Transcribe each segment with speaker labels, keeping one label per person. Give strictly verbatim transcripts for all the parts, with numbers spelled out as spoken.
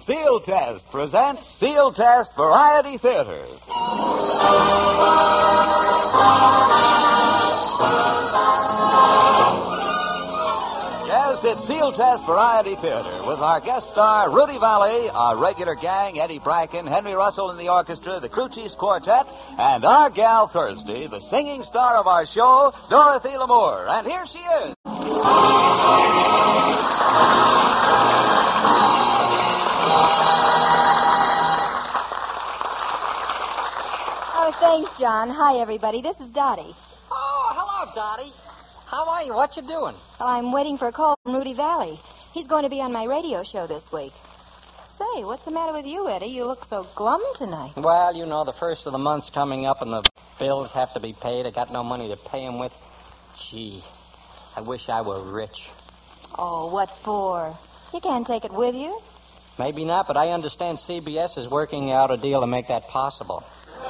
Speaker 1: Seal Test presents Seal Test Variety Theater. Yes, it's Seal Test Variety Theater with our guest star, Rudy Valley, our regular gang, Eddie Bracken, Henry Russell in the orchestra, the Crew Chiefs Quartet, and our gal Thursday, the singing star of our show, Dorothy Lamour. And here she is.
Speaker 2: Oh, thanks, John. Hi, everybody. This is Dottie.
Speaker 3: Oh, hello, Dottie. How are you? What you doing?
Speaker 2: Well, I'm waiting for a call from Rudy Valley. He's going to be on my radio show this week. Say, what's the matter with you, Eddie? You look so glum tonight.
Speaker 3: Well, you know, the first of the month's coming up and the bills have to be paid. I got no money to pay them with. Gee, I wish I were rich.
Speaker 2: Oh, what for? You can't take it with you.
Speaker 3: Maybe not, but I understand C B S is working out a deal to make that possible.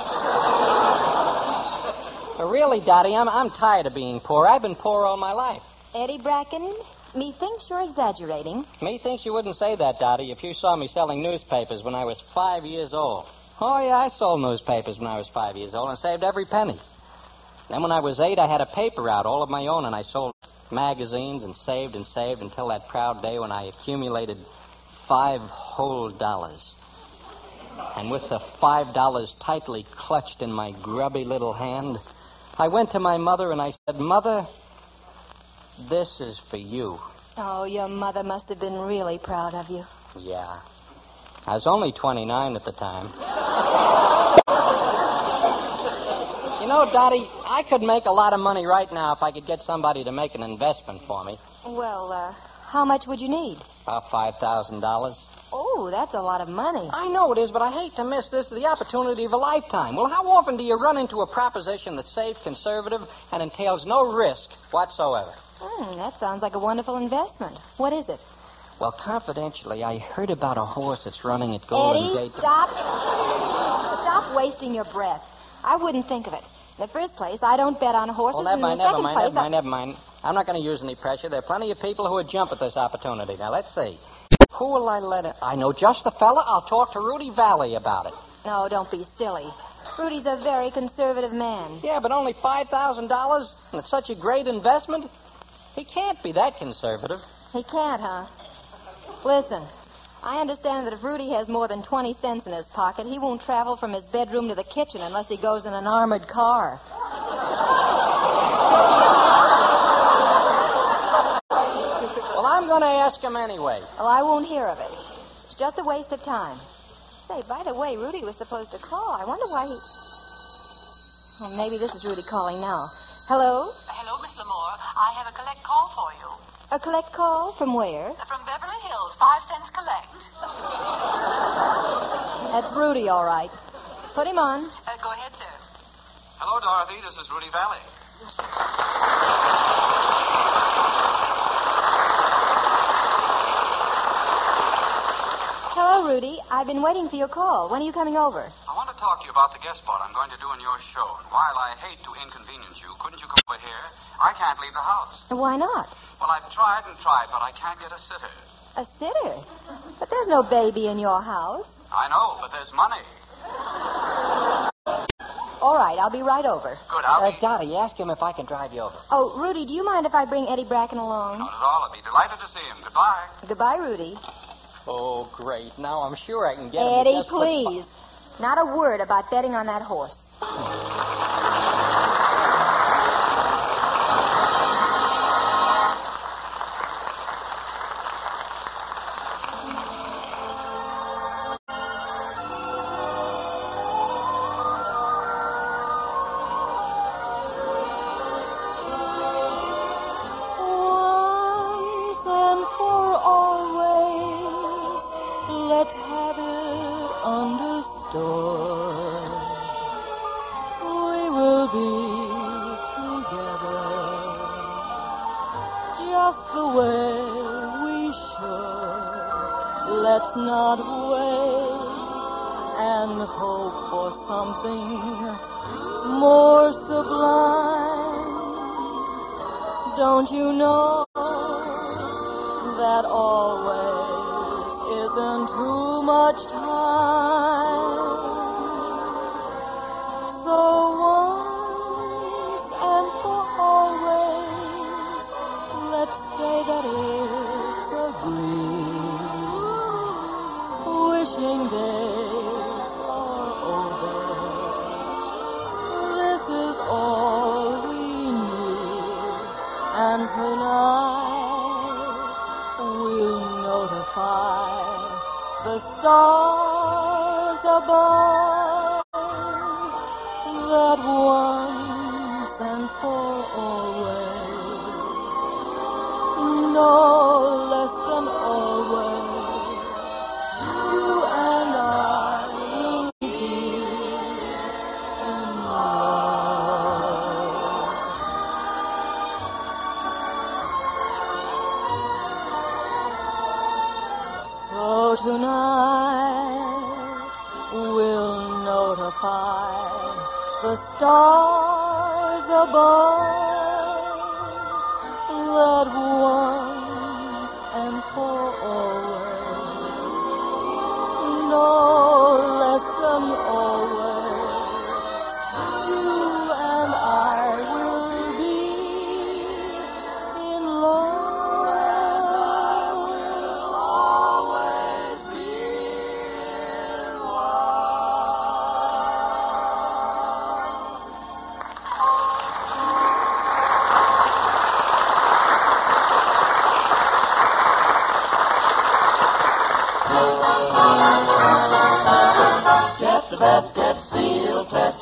Speaker 3: But really, Dottie, I'm, I'm tired of being poor. I've been poor all my life.
Speaker 2: Eddie Bracken, methinks you're exaggerating.
Speaker 3: Methinks you wouldn't say that, Dottie, if you saw me selling newspapers when I was five years old. Oh, yeah, I sold newspapers when I was five years old and saved every penny. Then when I was eight, I had a paper out, all of my own, and I sold magazines and saved and saved until that proud day when I accumulated five whole dollars. And with the five dollars tightly clutched in my grubby little hand, I went to my mother and I said, Mother, this is for you.
Speaker 2: Oh, your mother must have been really proud of you.
Speaker 3: Yeah. I was only twenty-nine at the time. You know, Dottie, I could make a lot of money right now if I could get somebody to make an investment for me.
Speaker 2: Well, uh, how much would you need?
Speaker 3: About five thousand dollars.
Speaker 2: Oh, that's a lot of money.
Speaker 3: I know it is, but I hate to miss this, the opportunity of a lifetime. Well, how often do you run into a proposition that's safe, conservative, and entails no risk whatsoever?
Speaker 2: Hmm, that sounds like a wonderful investment. What is it?
Speaker 3: Well, confidentially, I heard about a horse that's running at Golden
Speaker 2: Eddie,
Speaker 3: Gate.
Speaker 2: stop. Stop wasting your breath. I wouldn't think of it. In the first place, I don't bet on horses.
Speaker 3: Well, never mind,
Speaker 2: in the
Speaker 3: never
Speaker 2: second
Speaker 3: mind,
Speaker 2: place,
Speaker 3: never mind,
Speaker 2: I...
Speaker 3: never mind. I'm not going to use any pressure. There are plenty of people who would jump at this opportunity. Now, let's see. Who will I let in? I know just the fella. I'll talk to Rudy Valley about it.
Speaker 2: No, don't be silly. Rudy's a very conservative man.
Speaker 3: Yeah, but only five thousand dollars? And it's such a great investment? He can't be that conservative.
Speaker 2: He can't, huh? Listen, I understand that if Rudy has more than twenty cents in his pocket, he won't travel from his bedroom to the kitchen unless he goes in an armored car.
Speaker 3: Well, I'm going to ask him anyway.
Speaker 2: Well, I won't hear of it. It's just a waste of time. Say, by the way, Rudy was supposed to call. I wonder why he... Well, maybe this is Rudy calling now. Hello?
Speaker 4: Hello, Miss Lamore. I have a collect call for you.
Speaker 2: A collect call? From where?
Speaker 4: From Beverly Hills. Five cents collect.
Speaker 2: That's Rudy, all right. Put him on.
Speaker 4: Uh, go ahead, sir.
Speaker 5: Hello, Dorothy. This is Rudy Valley.
Speaker 2: Hello, Rudy. I've been waiting for your call. When are you coming over?
Speaker 5: I want to talk to you about the guest spot I'm going to do in your show. And while I hate to inconvenience you, couldn't you come over here? I can't leave the house.
Speaker 2: Why not?
Speaker 5: Well, I've tried and tried, but I can't get a sitter.
Speaker 2: A sitter? But there's no baby in your house.
Speaker 5: I know, but there's money.
Speaker 2: All right, I'll be right over.
Speaker 5: Good, I'll
Speaker 3: Uh,
Speaker 5: be...
Speaker 3: Dottie, ask him if I can drive you over.
Speaker 2: Oh, Rudy, do you mind if I bring Eddie Bracken along?
Speaker 5: Not at all. I'd be delighted to see him. Goodbye.
Speaker 2: Goodbye, Rudy.
Speaker 3: Oh, great. Now I'm sure I can get him. to
Speaker 2: Eddie,
Speaker 3: just put-
Speaker 2: please. Not a word about betting on that horse.
Speaker 6: Once and for always, let's have it understood. We will be together just the way we should. Let's not wait and hope for something more sublime. Don't you know that always isn't too much? much time. So once and for always, let's say that it's agreed. Wishing days are over. This is all we need. And tonight we'll notify the stars above that once and for always, no less than always, you and I will be in love. So tonight we'll notify the stars above that once and for always, no less than always, you and I will be in love. We'll always be in
Speaker 1: Get the best, get Seal Test.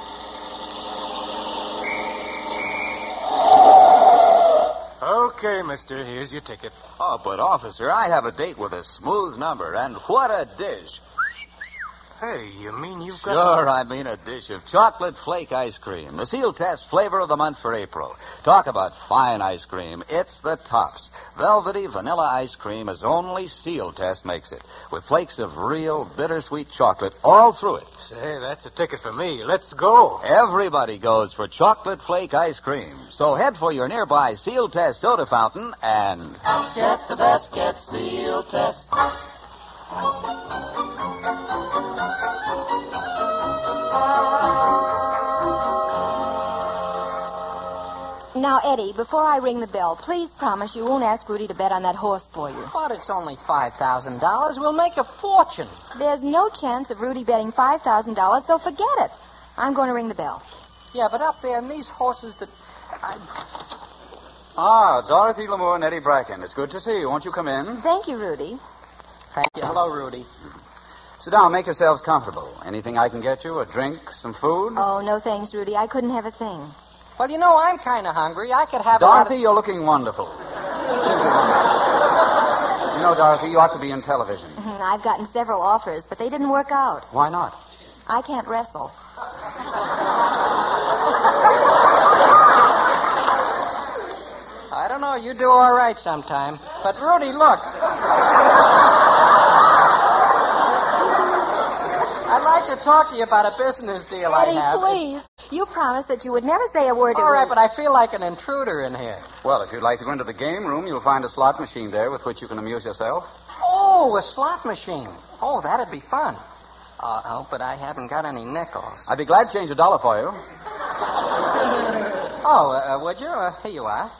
Speaker 7: Okay, mister, here's your ticket.
Speaker 1: Oh, but, officer, I have a date with a smooth number, and what a dish.
Speaker 7: Hey, you mean you've got...
Speaker 1: Sure, I mean a dish of chocolate flake ice cream. The Seal Test flavor of the month for April. Talk about fine ice cream. It's the tops. Velvety vanilla ice cream as only Seal Test makes it, with flakes of real bittersweet chocolate all through it.
Speaker 7: Say, that's a ticket for me. Let's go.
Speaker 1: Everybody goes for chocolate flake ice cream. So head for your nearby Seal Test soda fountain and... Get the best, get Seal Test.
Speaker 2: Now, Eddie, before I ring the bell, please promise you won't ask Rudy to bet on that horse for you.
Speaker 3: But it's only five thousand dollars. We'll make a fortune.
Speaker 2: There's no chance of Rudy betting five thousand dollars, so forget it. I'm going to ring the bell.
Speaker 3: Yeah, but up there in these horses that... I...
Speaker 5: Ah, Dorothy Lamour and Eddie Bracken. It's good to see you. Won't you come in?
Speaker 2: Thank you, Rudy.
Speaker 3: Thank you. Hello, Rudy.
Speaker 5: Sit down. Make yourselves comfortable. Anything I can get you? A drink? Some food?
Speaker 2: Oh, no thanks, Rudy. I couldn't have a thing.
Speaker 3: Well, you know, I'm kind of hungry. I could have a
Speaker 5: Dorothy,
Speaker 3: lot of...
Speaker 5: you're looking wonderful. Simply wonderful. You know, Dorothy, you ought to be in television.
Speaker 2: Mhm, I've gotten several offers, but they didn't work out.
Speaker 5: Why not?
Speaker 2: I can't wrestle.
Speaker 3: I don't know. You do all right sometime. But, Rudy, look. I'd like to talk to you about a business deal
Speaker 2: Eddie,
Speaker 3: I have.
Speaker 2: please. You promised that you would never say a word to
Speaker 3: All right,
Speaker 2: Rudy.
Speaker 3: but I feel like an intruder in here.
Speaker 5: Well, if you'd like to go into the game room, you'll find a slot machine there with which you can amuse yourself.
Speaker 3: Oh, a slot machine. Oh, that'd be fun. Uh, oh, but I haven't got any nickels.
Speaker 5: I'd be glad to change a dollar for you.
Speaker 3: Oh, uh, would you? Uh, here you are.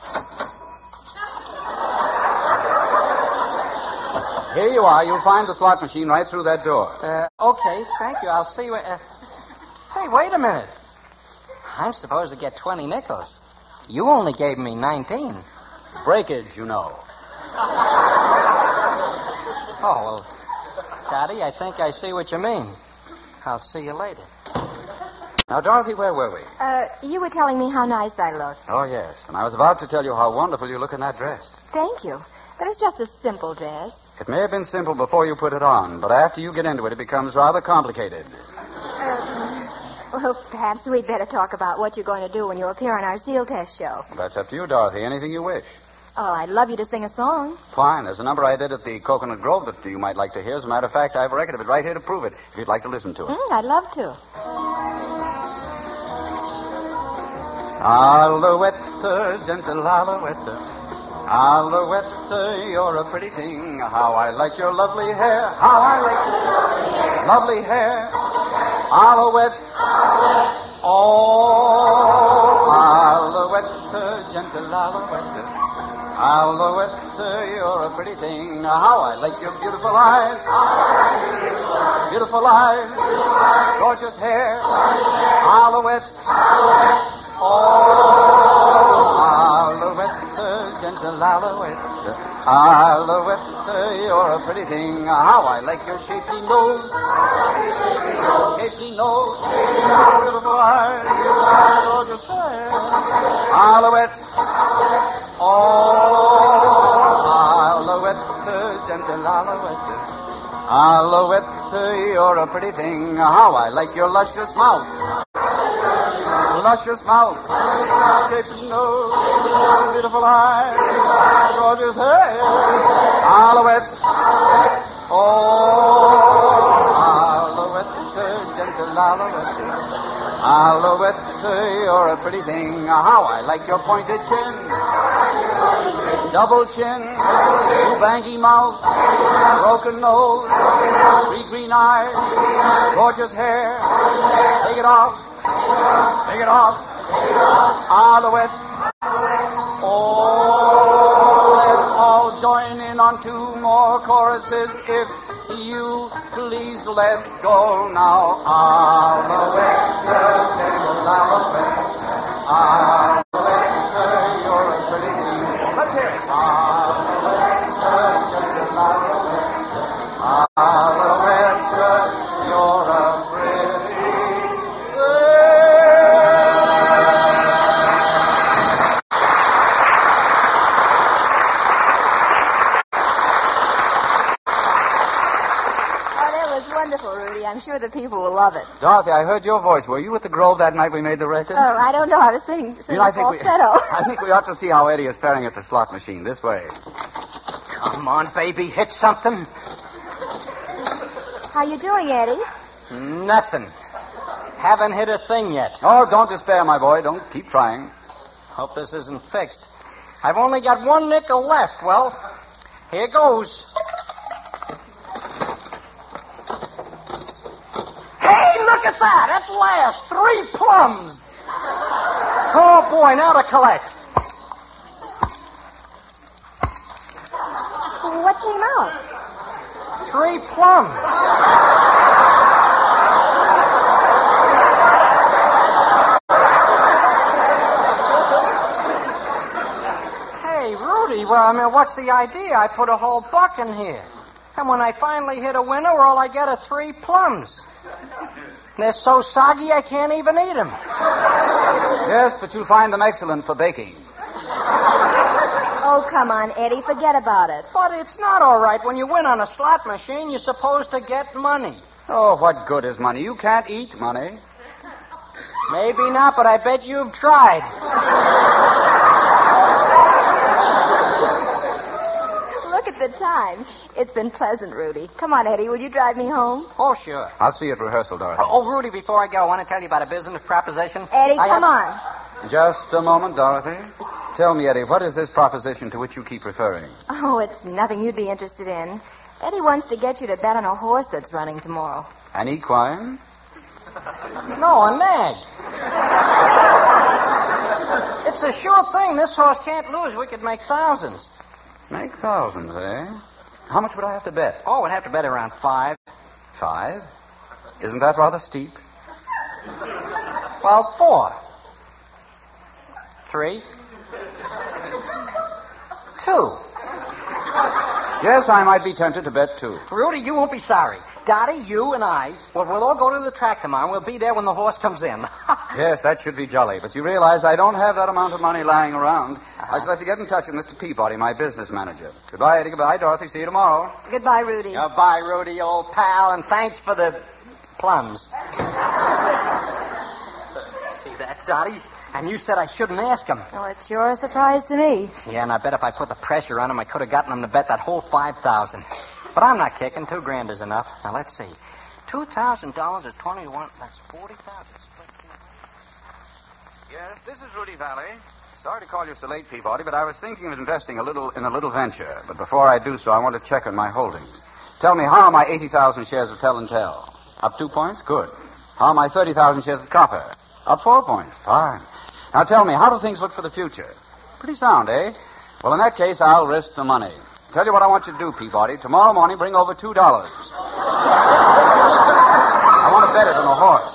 Speaker 5: Here you are. You'll find the slot machine right through that door.
Speaker 3: Uh, okay, thank you. I'll see you. Uh... Hey, wait a minute. I'm supposed to get twenty nickels. You only gave me nineteen.
Speaker 5: Breakage, you know.
Speaker 3: Oh, well, Daddy, I think I see what you mean. I'll see you later.
Speaker 5: Now, Dorothy, where were we?
Speaker 2: Uh, you were telling me how nice I look.
Speaker 5: Oh, yes. And I was about to tell you how wonderful you look in that dress.
Speaker 2: Thank you. But it's just a simple dress.
Speaker 5: It may have been simple before you put it on, but after you get into it, it becomes rather complicated.
Speaker 2: Uh, well, perhaps we'd better talk about what you're going to do when you appear on our Seal Test show.
Speaker 5: That's up to you, Dorothy. Anything you wish.
Speaker 2: Oh, I'd love you to sing a song.
Speaker 5: Fine. There's a number I did at the Coconut Grove that you might like to hear. As a matter of fact, I have a record of it right here to prove it, if you'd like to listen to it.
Speaker 2: Mm, I'd love to.
Speaker 5: Alouette, gentle Alouette, Alouette, you're a pretty thing. How I like your lovely hair. How I like your lovely hair. Alouette. Oh, Alouette, gentle Alouette. Alouette, you're a pretty thing. How I like your beautiful eyes. Beautiful eyes. Gorgeous hair. Alouette. Oh, Alouette, gentle Alouette. Alouette, you're a pretty thing. How I like your shapely nose. Shapely nose. Beautiful eyes. Gorgeous hair. Alouette. Oh, Alouette, gentle Alouette. Alouette, you're a pretty thing. How I like your luscious mouth. Luscious mouth. Shapely nose. Beautiful eyes. Gorgeous hair. Alouette. Oh, Alouette, gentle Alouette. Alouette, you're a pretty thing. How I like your pointed chin. Double chin. Two bangy mouth. Broken nose. Three green eyes. Gorgeous hair. Take it off. Take it off. Alouette. Oh, let's all join in on two more choruses if you please. Let's go now. Alouette, gentle Alouette. Alouette, you're a pretty thing. Let's hear it. Alouette, gentle Alouette. Alouette, you're a pretty thing.
Speaker 2: Wonderful, Rudy. I'm sure the people will love it.
Speaker 5: Dorothy, I heard your voice. Were you at the Grove that night we made the record?
Speaker 2: Oh, I don't know. I was singing, singing
Speaker 5: you know, I think
Speaker 2: falsetto.
Speaker 5: We, I think we ought to see how Eddie is faring at the slot machine. This way.
Speaker 3: Come on, baby. Hit something.
Speaker 2: How you doing, Eddie?
Speaker 3: Nothing. Haven't hit a thing yet.
Speaker 5: Oh, don't despair, my boy. Don't keep trying.
Speaker 3: Hope this isn't fixed. I've only got one nickel left. Well, here goes. Look at that! At last, three plums! Oh, boy, now to collect.
Speaker 2: What came out?
Speaker 3: Three plums. Hey, Rudy, well, I mean, what's the idea? I put a whole buck in here. And when I finally hit a winner, all I get are three plums. They're so soggy I can't even eat them.
Speaker 5: Yes, but you'll find them excellent for baking.
Speaker 2: Oh, come on, Eddie. Forget about it.
Speaker 3: But it's not all right. When you win on a slot machine, you're supposed to get money.
Speaker 5: Oh, what good is money? You can't eat money.
Speaker 3: Maybe not, but I bet you've tried.
Speaker 2: Look at the time. It's been pleasant, Rudy. Come on, Eddie. Will you drive me home?
Speaker 3: Oh, sure.
Speaker 5: I'll see you at rehearsal, Dorothy.
Speaker 3: Oh, Rudy, before I go, I want to tell you about a business proposition.
Speaker 2: Eddie,
Speaker 3: I
Speaker 2: come
Speaker 3: have...
Speaker 2: on.
Speaker 5: Just a moment, Dorothy. Tell me, Eddie, what is this proposition to which you keep referring?
Speaker 2: Oh, it's nothing you'd be interested in. Eddie wants to get you to bet on a horse that's running tomorrow.
Speaker 5: An equine?
Speaker 3: No, a nag. It's a sure thing. This horse can't lose. We could make thousands.
Speaker 5: Make thousands, eh? How much would I have to bet?
Speaker 3: Oh, we'd have to bet around five.
Speaker 5: Five? Isn't that rather steep?
Speaker 3: Well, four. Three. Two.
Speaker 5: Yes, I might be tempted to bet two.
Speaker 3: Rudy, you won't be sorry. Dottie, you and I, well, we'll all go to the track tomorrow, and we'll be there when the horse comes in.
Speaker 5: Yes, that should be jolly. But you realize I don't have that amount of money lying around. Uh-huh. I shall have to get in touch with Mister Peabody, my business manager. Goodbye, Eddie. Goodbye, Dorothy. See you tomorrow.
Speaker 2: Goodbye, Rudy.
Speaker 3: Goodbye, Rudy, old pal, and thanks for the plums. See that, Dottie? And you said I shouldn't ask him.
Speaker 2: Oh, it's sure a surprise to me.
Speaker 3: Yeah, and I bet if I put the pressure on him, I could have gotten him to bet that whole five thousand. But I'm not kicking. Two grand is enough. Now, let's see. Two thousand dollars at twenty-one. That's forty thousand.
Speaker 5: Yes, this is Rudy Valley. Sorry to call you so late, Peabody, but I was thinking of investing a little in a little venture. But before I do so, I want to check on my holdings. Tell me, how are my eighty thousand shares of Tel and Tel? Up two points? Good. How are my thirty thousand shares of Copper? Up four points. Fine. Now tell me, how do things look for the future? Pretty sound, eh? Well, in that case, I'll risk the money. Tell you what I want you to do, Peabody. Tomorrow morning, bring over two dollars. I want to bet it on a horse.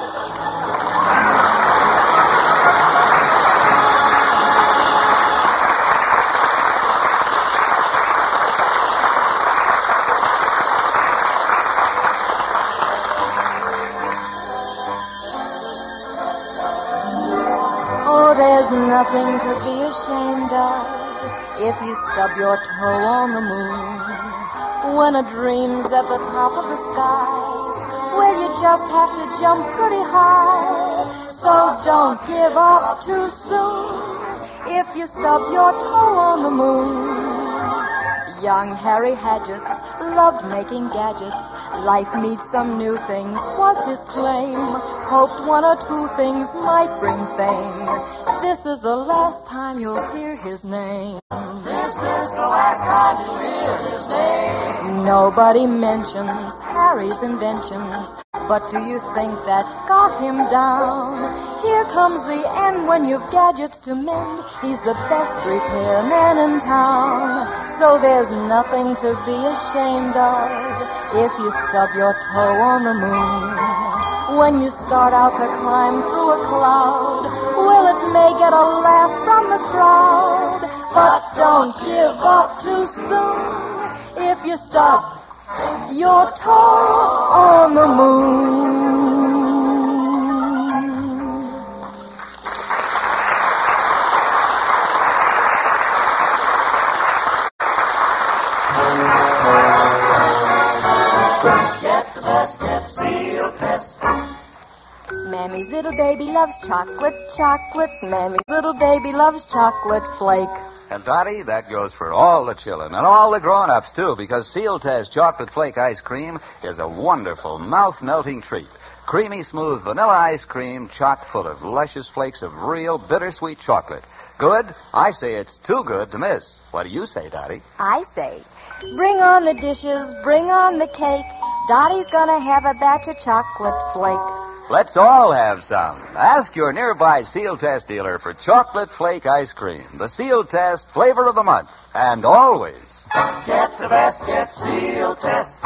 Speaker 6: There's nothing to be ashamed of if you stub your toe on the moon. When a dream's at the top of the sky, well, you just have to jump pretty high. So don't give up too soon if you stub your toe on the moon. Young Harry Hadgetts loved making gadgets. Life needs some new things, was his claim. Hoped one or two things might bring fame. This is the last time you'll hear his name.
Speaker 8: This is the last time you'll hear his name.
Speaker 6: Nobody mentions Harry's inventions, but do you think that got him down? Here comes the end when you've gadgets to mend. He's the best repairman in town. So there's nothing to be ashamed of if you stub your toe on the moon. When you start out to climb through a cloud, well, it may get a laugh from the crowd, but don't give up too soon if you stub your toe on the moon.
Speaker 8: Get the best, get Seal Test.
Speaker 6: Mammy's little baby loves chocolate, chocolate. Mammy's little baby loves chocolate flake.
Speaker 1: And, Dottie, that goes for all the children and all the grown-ups, too, because Seal Test Chocolate Flake Ice Cream is a wonderful, mouth-melting treat. Creamy, smooth vanilla ice cream chock full of luscious flakes of real bittersweet chocolate. Good? I say it's too good to miss. What do you say, Dottie?
Speaker 2: I say, bring on the dishes, bring on the cake. Dottie's gonna have a batch of chocolate flake.
Speaker 1: Let's all have some. Ask your nearby Seal Test dealer for Chocolate Flake Ice Cream, the Seal Test flavor of the month, and always
Speaker 8: Get the best, get Seal Test.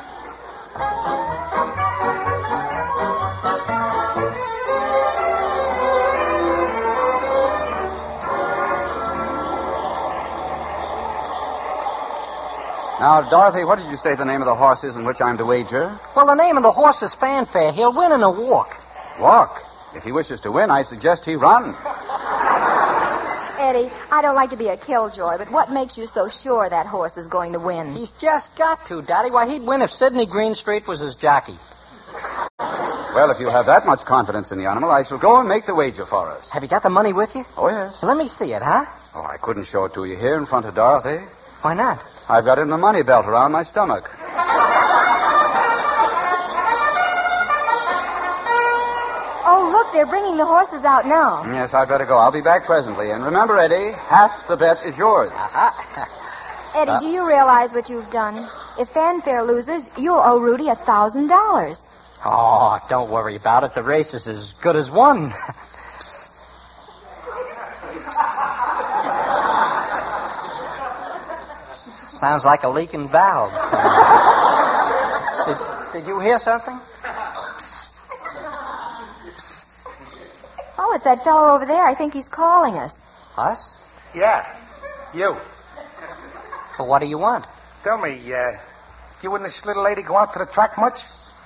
Speaker 5: Now, Dorothy, what did you say the name of the horse is in which I'm to wager?
Speaker 3: Well, the name of the horse is Fanfare. He'll win in a walk.
Speaker 5: Walk. If he wishes to win, I suggest he run.
Speaker 2: Eddie, I don't like to be a killjoy, but what makes you so sure that horse is going to win?
Speaker 3: He's just got to, Dottie. Why, he'd win if Sidney Greenstreet was his jockey.
Speaker 5: Well, if you have that much confidence in the animal, I shall go and make the wager for us.
Speaker 3: Have you got the money with you?
Speaker 5: Oh, yes.
Speaker 3: Let me see it, huh?
Speaker 5: Oh, I couldn't show it to you here in front of Dorothy.
Speaker 3: Why not?
Speaker 5: I've got it in the money belt around my stomach.
Speaker 2: Oh, look, they're bringing the horses out now.
Speaker 5: Yes, I'd better go. I'll be back presently. And remember, Eddie, half the bet is yours.
Speaker 3: Uh-huh.
Speaker 2: Eddie,
Speaker 5: Uh,
Speaker 2: do you realize what you've done? If Fanfare loses, you'll owe Rudy a thousand dollars.
Speaker 3: Oh, don't worry about it. The race is as good as won. Sounds like a leaking valve. did, did you hear something?
Speaker 2: Oh, it's that fellow over there. I think he's calling us.
Speaker 3: Us?
Speaker 9: Yeah, you.
Speaker 3: Well, what do you want?
Speaker 9: Tell me, uh, you and this little lady go out to the track much?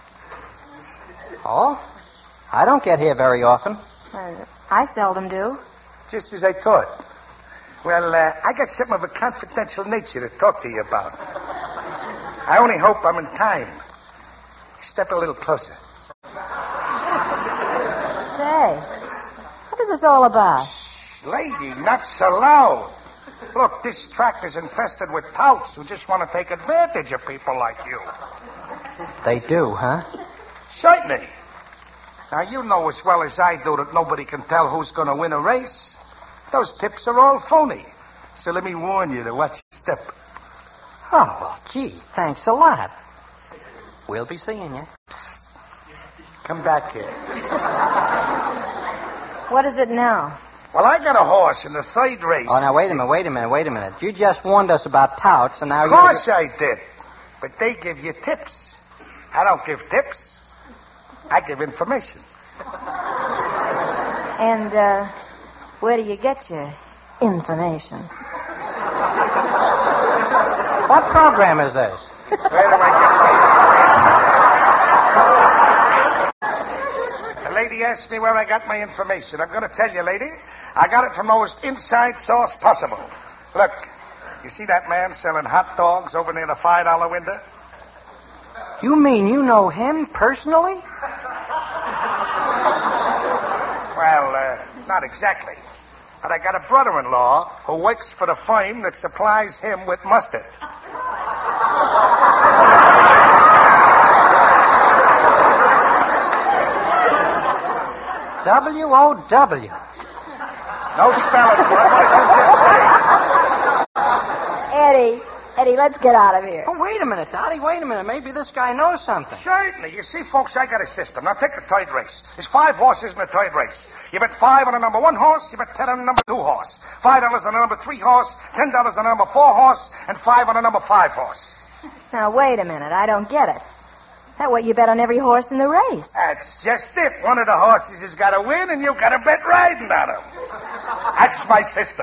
Speaker 3: Oh? I don't get here very often.
Speaker 2: Uh, I seldom do.
Speaker 9: Just as I thought. Well, uh, I got something of a confidential nature to talk to you about. I only hope I'm in time. Step a little closer.
Speaker 2: Say, what is this all about?
Speaker 9: Lady, not so loud. Look, this track is infested with touts who just want to take advantage of people like you.
Speaker 3: They do, huh?
Speaker 9: Certainly. Now, you know as well as I do that nobody can tell who's going to win a race. Those tips are all phony. So let me warn you to watch your step.
Speaker 3: Oh, well, gee, thanks a lot. We'll be seeing you.
Speaker 9: Psst. Come back here.
Speaker 2: What is it now?
Speaker 9: Well, I got a horse in the third race.
Speaker 3: Oh, now, wait a minute, wait a minute, wait a minute. You just warned us about touts, and now
Speaker 9: Of
Speaker 3: you're...
Speaker 9: course I did. But they give you tips. I don't give tips. I give information.
Speaker 2: And, uh, where do you get your information?
Speaker 3: What program is this?
Speaker 9: Where do I get my... The lady asked me where I got my information. I'm going to tell you, lady. I got it from the most inside source possible. Look, you see that man selling hot dogs over near the five dollar window?
Speaker 3: You mean you know him personally?
Speaker 9: Well, uh, not exactly. But I got a brother-in-law who works for the firm that supplies him with mustard.
Speaker 3: W O W.
Speaker 9: No spelling for it. What did you just say?
Speaker 2: Eddie, Eddie, let's get out of here.
Speaker 3: Oh, wait a minute, Dottie, wait a minute. Maybe this guy knows something.
Speaker 9: Certainly. You see, folks, I got a system. Now, take the third race. There's five horses in the third race. You bet five on the number one horse, you bet ten on the number two horse. Five dollars on the number three horse, ten dollars on the number four horse, and five on the number five horse.
Speaker 2: Now, wait a minute. I don't get it. That way you bet on every horse in the race.
Speaker 9: That's just it. One of the horses has got to win, and you've got to bet riding on him. That's my system.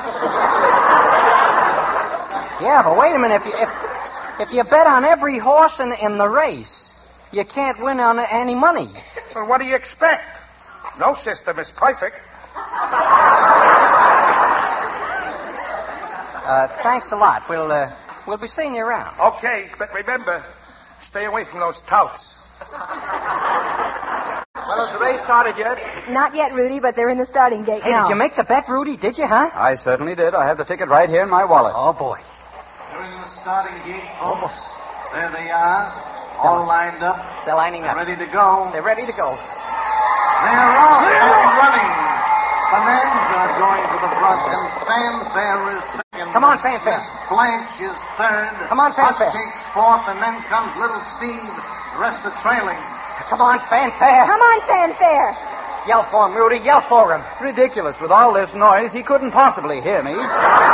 Speaker 3: Yeah, but wait a minute. If you, if, if you bet on every horse in, in the race, you can't win on any money.
Speaker 9: Well, what do you expect? No system is perfect.
Speaker 3: Uh, thanks a lot. We'll, uh, we'll be seeing you around.
Speaker 9: Okay, but remember, stay away from those touts.
Speaker 5: Well, has the race started yet?
Speaker 2: Not yet, Rudy, but they're in the starting gate
Speaker 3: Hey,
Speaker 2: now.
Speaker 3: did you make the bet, Rudy? Did you, huh?
Speaker 5: I certainly did. I have the ticket right here in my wallet.
Speaker 3: Oh, boy.
Speaker 10: They're in the starting gate, folks. There they are, all lined up.
Speaker 3: They're lining up.
Speaker 10: Ready to go.
Speaker 3: They're ready to go.
Speaker 10: They're off and running. Bonanza going to the front, and Fanfare is second.
Speaker 3: Come on, Fanfare.
Speaker 10: Miss Blanche is third.
Speaker 3: Come on, Fanfare.
Speaker 10: Hotcake's fourth, and then comes Little Steve. The rest are trailing.
Speaker 3: Come on, Fanfare.
Speaker 2: Come on, Fanfare.
Speaker 3: Yell for him, Rudy. Yell for him.
Speaker 5: Ridiculous. With all this noise, he couldn't possibly hear me.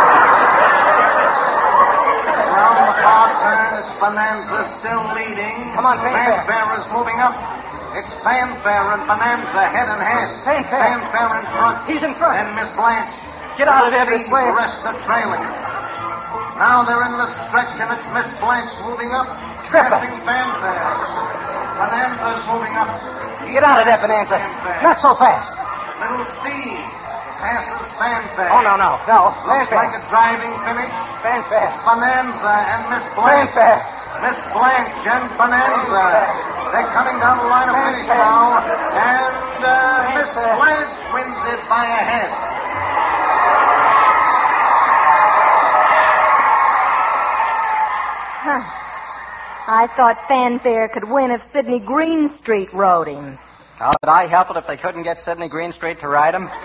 Speaker 10: Around the far turn, it's Bonanza still leading.
Speaker 3: Come on, Fanfare.
Speaker 10: Fanfare is moving up. It's Fanfare and Bonanza head in hand.
Speaker 3: Fanfare.
Speaker 10: Fanfare in front.
Speaker 3: He's in front.
Speaker 10: And Miss Blanche.
Speaker 3: Get out of there, Miss
Speaker 10: The
Speaker 3: Blanche.
Speaker 10: rest are trailing. Now they're in the stretch, and it's Miss Blanche moving up.
Speaker 3: Tripper.
Speaker 10: Passing Fanfare. Bonanza's moving up.
Speaker 3: Get out of there, Bonanza.
Speaker 10: Fanfare.
Speaker 3: Not so fast.
Speaker 10: Little Steve passes Fanfare.
Speaker 3: Oh, no, no, no.
Speaker 10: Looks
Speaker 3: Fanfare.
Speaker 10: like a driving finish.
Speaker 3: Fanfare.
Speaker 10: Bonanza and Miss Blanche.
Speaker 3: Fanfare.
Speaker 10: Miss Blanche and Bonanza. They're coming down the line of finish now. And uh, Miss Blanche wins it by a head.
Speaker 2: Huh. I thought Fanfare could win if Sidney Greenstreet rode him.
Speaker 3: Oh, did I help it if they couldn't get Sidney Greenstreet to ride him?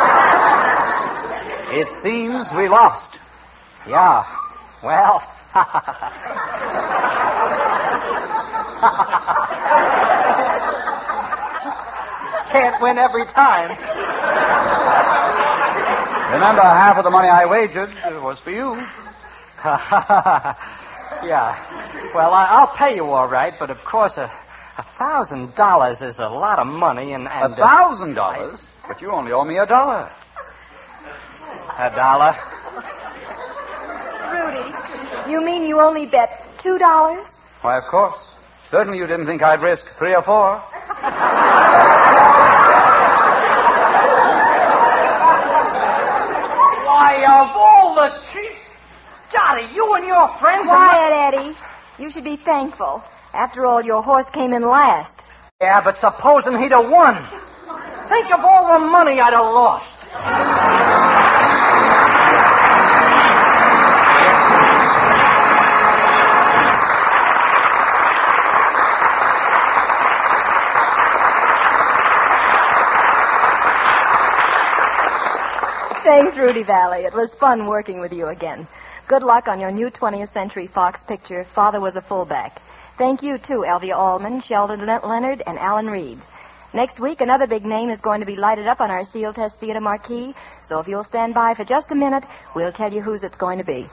Speaker 5: It seems we lost.
Speaker 3: Yeah. Well. Can't win every time.
Speaker 5: Remember, half of the money I wagered was for you.
Speaker 3: Yeah. Well, I, I'll pay you all right, but of course, a a thousand dollars is a lot of money, and, and
Speaker 5: A thousand dollars? But you only owe me a dollar.
Speaker 3: A dollar.
Speaker 2: Rudy, you mean you only bet two dollars?
Speaker 5: Why, of course. Certainly you didn't think I'd risk three or four.
Speaker 3: Why, of all the cheap... Dottie, you and your friends...
Speaker 2: Quiet, Eddie. You should be thankful. After all, your horse came in last.
Speaker 3: Yeah, but supposing he'd have won. Think of all the money I'd have lost.
Speaker 2: Thanks, Rudy Valley. It was fun working with you again. Good luck on your new twentieth Century Fox picture, Father Was a Fullback. Thank you, too, Elvia Allman, Sheldon Le- Leonard, and Alan Reed. Next week, another big name is going to be lighted up on our Seal Test Theater marquee, so if you'll stand by for just a minute, we'll tell you whose it's going to be.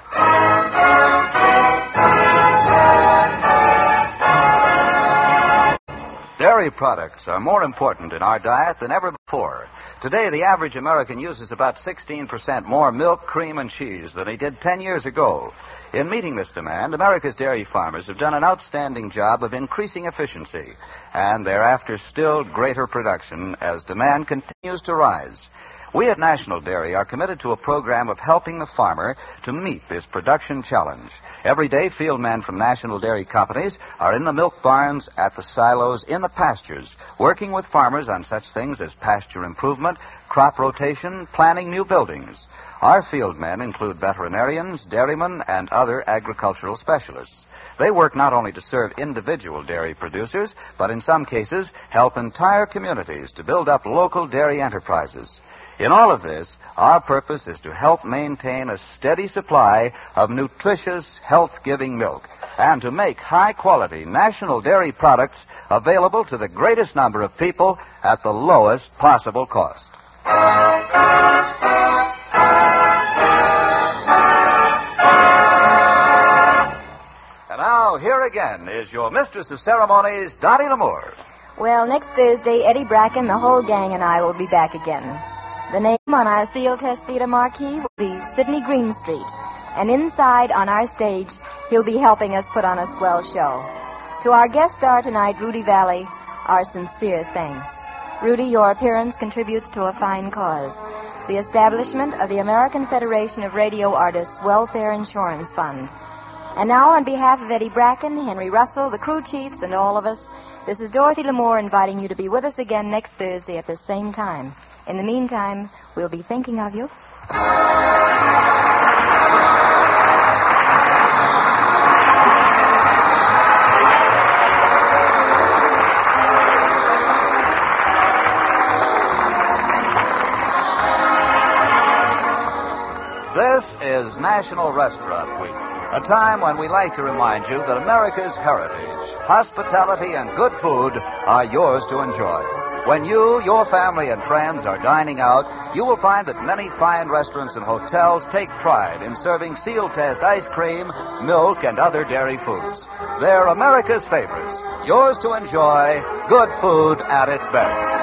Speaker 1: Dairy products are more important in our diet than ever before. Today, the average American uses about sixteen percent more milk, cream, and cheese than he did ten years ago. In meeting this demand, America's dairy farmers have done an outstanding job of increasing efficiency, and thereafter still greater production as demand continues to rise. We at National Dairy are committed to a program of helping the farmer to meet this production challenge. Every day, field men from National Dairy companies are in the milk barns, at the silos, in the pastures, working with farmers on such things as pasture improvement, crop rotation, planning new buildings. Our field men include veterinarians, dairymen, and other agricultural specialists. They work not only to serve individual dairy producers, but in some cases help entire communities to build up local dairy enterprises. In all of this, our purpose is to help maintain a steady supply of nutritious, health-giving milk and to make high-quality national dairy products available to the greatest number of people at the lowest possible cost. And now, here again is your mistress of ceremonies, Dottie L'Amour.
Speaker 2: Well, next Thursday, Eddie Bracken, the whole gang, and I will be back again. The name on our Seal Test Theater marquee will be Sidney Greenstreet. And inside, on our stage, he'll be helping us put on a swell show. To our guest star tonight, Rudy Valley, our sincere thanks. Rudy, your appearance contributes to a fine cause, the establishment of the American Federation of Radio Artists Welfare Insurance Fund. And now, on behalf of Eddie Bracken, Henry Russell, the crew chiefs, and all of us, this is Dorothy L'Amour inviting you to be with us again next Thursday at the same time. In the meantime, we'll be thinking of you.
Speaker 1: This is National Restaurant Week, a time when we like to remind you that America's heritage, hospitality, and good food are yours to enjoy. When you, your family, and friends are dining out, you will find that many fine restaurants and hotels take pride in serving Seal Test ice cream, milk, and other dairy foods. They're America's favorites, yours to enjoy, good food at its best.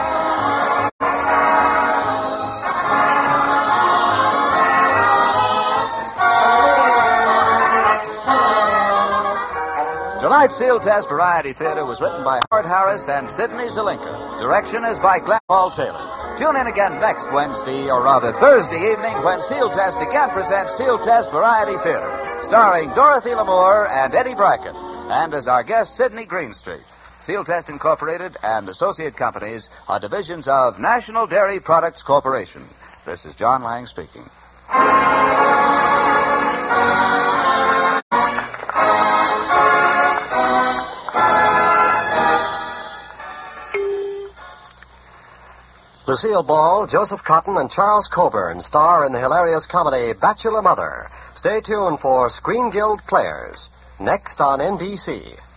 Speaker 1: Tonight's Seal Test Variety Theater was written by Howard Harris and Sidney Zelinka. Direction is by Glenn Paul Taylor. Tune in again next Wednesday, or rather Thursday evening, when Seal Test again presents Seal Test Variety Theater, starring Dorothy L'Amour and Eddie Bracken, and as our guest, Sidney Greenstreet. Seal Test Incorporated and associate companies are divisions of National Dairy Products Corporation. This is John Lang speaking.
Speaker 11: Lucille Ball, Joseph Cotton, and Charles Coburn star in the hilarious comedy Bachelor Mother. Stay tuned for Screen Guild Players, next on N B C.